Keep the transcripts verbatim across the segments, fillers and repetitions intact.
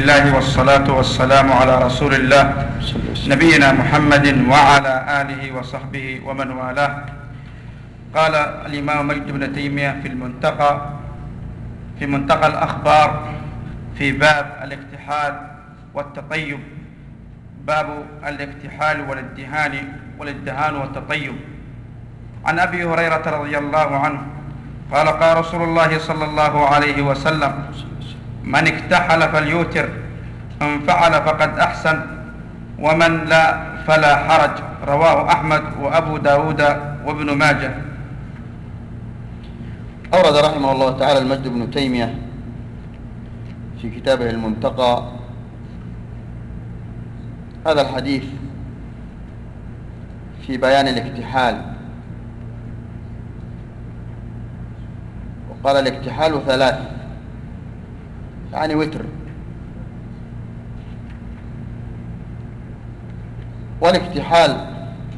الله والصلاة والسلام على رسول الله نبينا محمد وعلى آله وصحبه ومن والاه. قال الإمام مجد بن تيمية في المنتقى في منتقى الأخبار في باب الاكتحال والتطيب، باب الاكتحال والادهان والادهان والتطيب. عن أبي هريرة رضي الله عنه قال قال رسول الله صلى الله عليه وسلم: من اكتحل فليوتر، من فعل فقد أحسن، ومن لا فلا حرج. رواه أحمد وأبو داود وابن ماجه. أورد رحمه الله تعالى المجد بن تيمية في كتابه المنتقى هذا الحديث في بيان الاكتحال، وقال الاكتحال ثلاث، يعني وتر. والاكتحال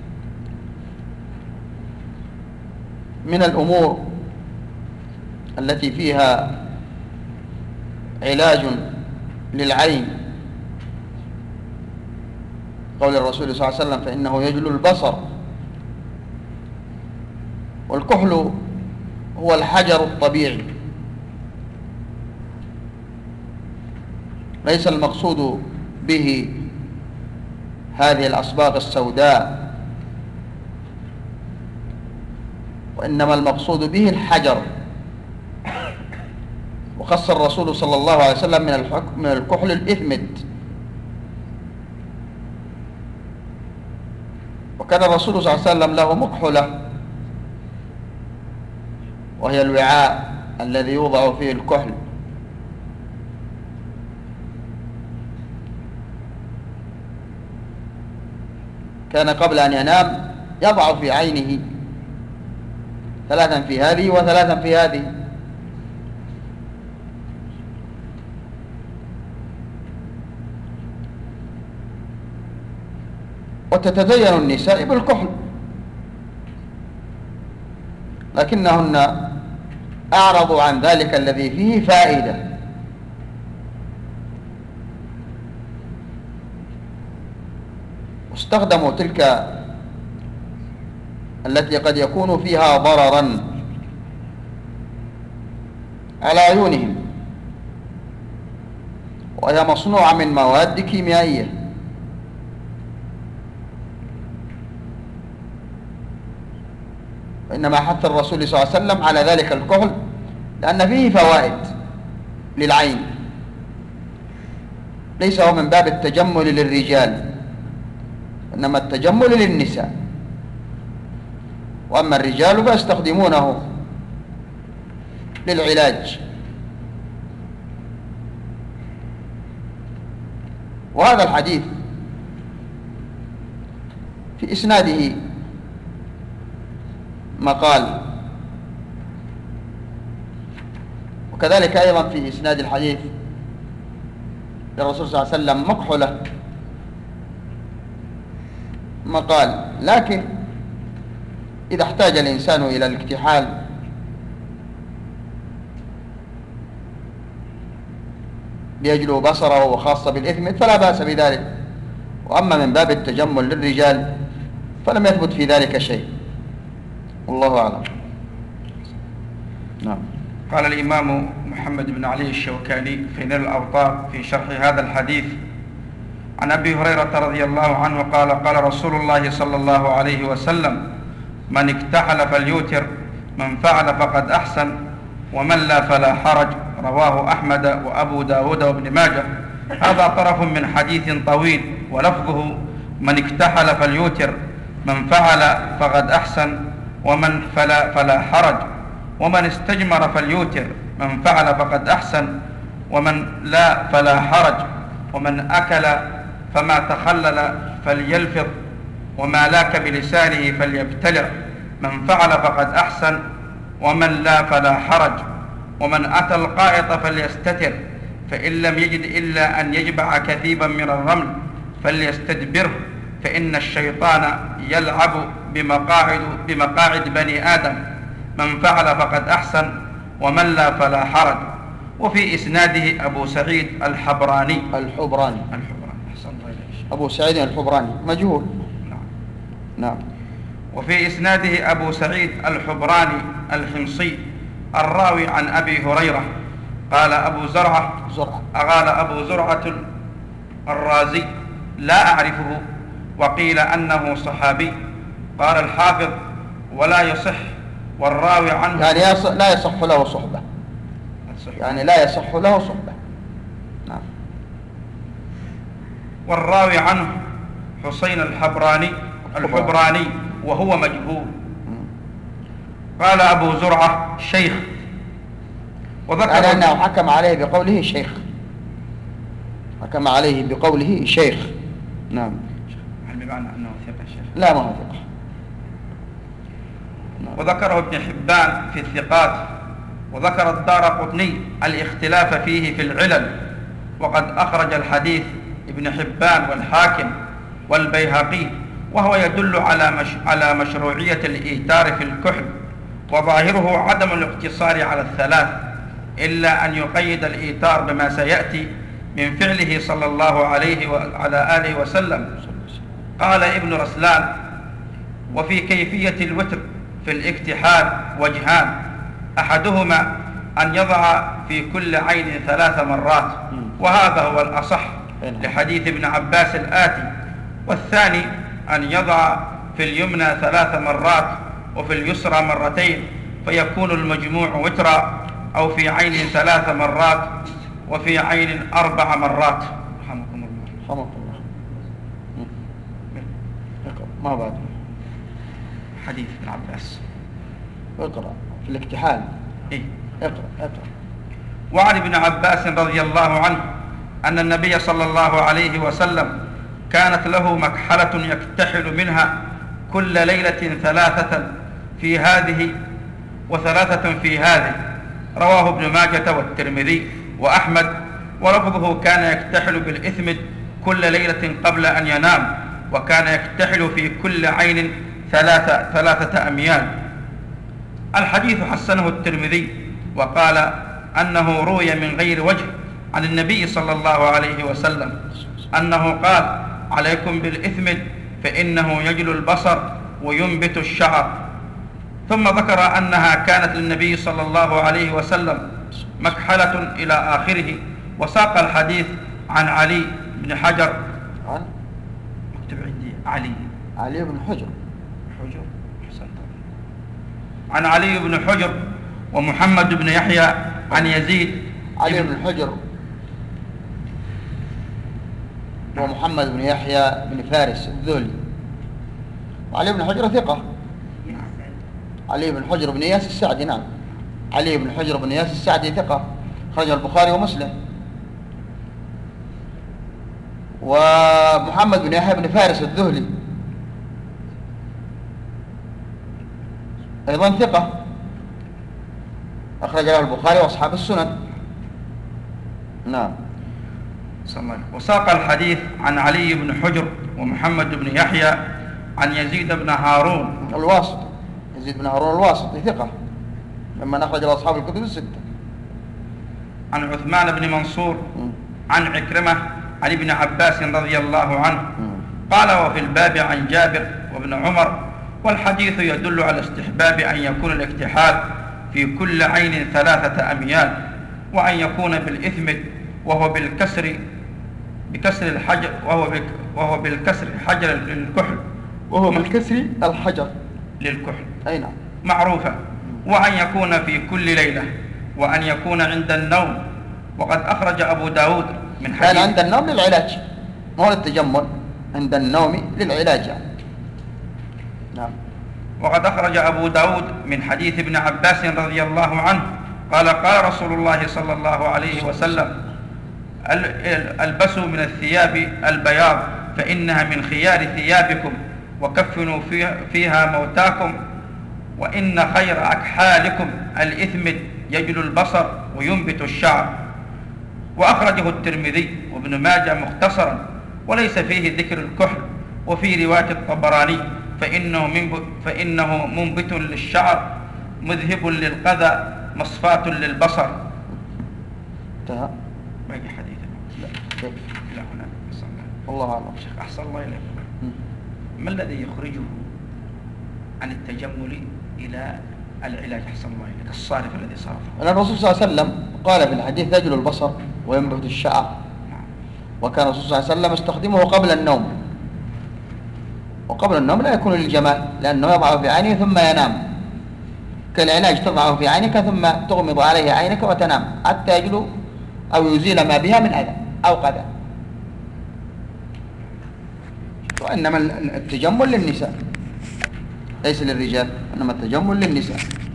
من الأمور التي فيها علاج للعين، قول الرسول صلى الله عليه وسلم: فإنه يجلو البصر. والكحل هو الحجر الطبيعي، ليس المقصود به هذه الأصباغ السوداء، وإنما المقصود به الحجر. وخص الرسول صلى الله عليه وسلم من من الكحل الإثمد. وكان الرسول صلى الله عليه وسلم له مكحلة، وهي الوعاء الذي يوضع فيه الكحل. كان قبل أن ينام يضع في عينه ثلاثا في هذه وثلاثا في هذه، وتتزين النساء بالكحل، لكنهن أعرضوا عن ذلك الذي فيه فائدة. واستخدموا تلك التي قد يكون فيها ضررا على عيونهم، وهي مصنوعة من مواد كيميائية. وإنما حث الرسول صلى الله عليه وسلم على ذلك الكحل لأن فيه فوائد للعين، ليس هو من باب التجمل للرجال، إنما التجمل للنساء. وأما الرجال فيستخدمونه للعلاج. وهذا الحديث في إسناده مقال، وكذلك أيضا في إسناد الحديث للرسول صلى الله عليه وسلم مكحلة مقال. لكن إذا احتاج الإنسان إلى الاكتحال ليجلو بصره وخاصة بالإثم فلا بأس بذلك. وأما من باب التجمل للرجال فلم يثبت في ذلك شيء، والله أعلم. نعم. قال الإمام محمد بن علي الشوكاني في نيل الأوطار في شرح هذا الحديث عن أبي هريرة رضي الله عنه قال قال رسول الله صلى الله عليه وسلم: من اكتحل فليوتر، من فعل فقد أحسن، ومن لا فلا حرج. رواه أحمد وأبو داود وابن ماجه. هذا طرف من حديث طويل، ولفظه: من اكتحل فليوتر، من فعل فقد أحسن، ومن فلا فلا حرج، ومن استجمر فليوتر، من فعل فقد أحسن، ومن لا فلا حرج، ومن أكل فما تخلل فليلفظ، وما لاك بلسانه فليبتلع، من فعل فقد أحسن، ومن لا فلا حرج، ومن أتى القائط فليستتر، فإن لم يجد إلا أن يجبع كثيبا من الرمل فليستدبره، فإن الشيطان يلعب بمقاعد, بمقاعد بني آدم. من فعل فقد أحسن، ومن لا فلا حرج، وفي إسناده أبو سعيد الحبراني الحبراني الحبراني أحسن الله إليك. أبو سعيد الحبراني مجهول. نعم. نعم. وفي إسناده أبو سعيد الحبراني الحمصي الراوي عن أبي هريرة قال أبو زرعة زرعة قال أبو زرعة الرازي لا أعرفه، وقيل أنه صحابي. قال الحافظ ولا يصح، والراوي عنه يعني يص... لا يصح له صحبة، يعني لا يصح له صحبة. نعم. والراوي عنه حسين الحبراني الحبراني وهو مجهول. قال أبو زرعة شيخ، وذكر يعني أنه حكم عليه بقوله شيخ، حكم عليه بقوله شيخ. نعم. هل بمعنى أنه ثقة شيخ؟ لا، ما هو ثقة. نعم. وذكره ابن حبان في الثقات، وذكر الدارقطني الاختلاف فيه في العلل، وقد أخرج الحديث ابن حبان والحاكم والبيهقي، وهو يدل على مش على مشروعية الإيتار في الكحل، وظاهره عدم الاقتصار على الثلاث، إلا أن يقيد الإيتار بما سيأتي من فعله صلى الله عليه وعلى آله وسلم. قال ابن رسلان: وفي كيفية الوتر في الاكتحال وجهان، أحدهما أن يضع في كل عين ثلاث مرات، وهذا هو الأصح لحديث ابن عباس الآتي، والثاني أن يضع في اليمنى ثلاث مرات وفي اليسرى مرتين، فيكون المجموع وترا، أو في عين ثلاث مرات وفي عين أربع مرات. رحمكم الله. رحمكم الله. ما بعد حديث ابن عباس. اقرأ في الاكتحال. إيه؟ اقرأ اقرأ. وعن ابن عباس رضي الله عنه أن النبي صلى الله عليه وسلم كانت له مكحلة يكتحل منها كل ليلة ثلاثة في هذه وثلاثة في هذه، رواه ابن ماجة والترمذي وأحمد، ولفظه كان يكتحل بالإثم كل ليلة قبل أن ينام، وكان يكتحل في كل عين ثلاثة, ثلاثة أميال. الحديث حسنه الترمذي، وقال أنه روي من غير وجه عن النبي صلى الله عليه وسلم أنه قال: عليكم بالإثم فإنه يجل البصر وينبت الشعر. ثم ذكر أنها كانت للنبي صلى الله عليه وسلم مكحلة إلى آخره، وساق الحديث عن علي بن حجر عن مكتب عندي علي علي بن حجر حجر حسنت. عن علي بن حجر ومحمد بن يحيى عن يزيد. علي بن حجر ومحمد بن يحيى بن فارس الذولي. وعلي بن حجر ثقة. علي بن حجر بن إياس السعدي. نعم. علي بن حجر بن إياس السعدي ثقة، خرج البخاري ومسلم. ومحمد بن يحيى بن فارس الذهلي أيضا ثقة، أخرج له البخاري وأصحاب السنن. نعم. وساق الحديث عن علي بن حجر ومحمد بن يحيى عن يزيد بن هارون الواسطي. يزيد بن هارون الواسطي ثقة، ممن أخرج له أصحاب الكتب الستة. عن عثمان بن منصور عن عكرمة عن ابن عباس رضي الله عنه قال: وفي الباب عن جابر وابن عمر. والحديث يدل على استحباب أن يكون الاكتحال في كل عين ثلاثة أميال، وأن يكون بالإثم وهو بالكسر بكسر الحجر وهو بك وهو بالكسر حجر للكحل وهو بالكسر الحجر للكحل أي نعم معروفة، وأن يكون في كل ليلة، وأن يكون عند النوم. وقد أخرج أبو داود من حديث يعني عند النوم للعلاج، ما هو للتجمل، عند النوم للعلاج يعني. نعم. وقد أخرج أبو داود من حديث ابن عباس رضي الله عنه قال: قال رسول الله صلى الله عليه وسلم: البسوا من الثياب البياض فإنها من خيار ثيابكم، وكفنوا فيها موتاكم، وإن خير أكحالكم الإثم يجل البصر وينبت الشعر. وأخرجه الترمذي وابن ماجه مختصرا، وليس فيه ذكر الكحل. وفي رواية الطبراني فإنه, فإنه منبت للشعر، مذهب للقذى، مصفاة للبصر. انتهى. باقي حديث. لا كيف؟ لا هنا أحسن الله. والله أعلم. شيخ أحسن الله إليك. مم. ما الذي يخرجه عن التجمل إلى العلاج أحسن الله إليك الصارف الذي صرفه؟ أن الرسول صلى الله عليه وسلم قال في الحديث يجل البصر وينبت الشعر، وكان الرسول صلى الله عليه وسلم يستخدمه قبل النوم، وقبل النوم لا يكون للجمال لأنه يضعه في عينه ثم ينام، كالعلاج تضعه في عينك ثم تغمض عليه عينك وتنام حتى يجلو أو يزيل ما بها من أذى أو قذى. وإنما التجمل للنساء ليس للرجال، إنما التجمل للنساء.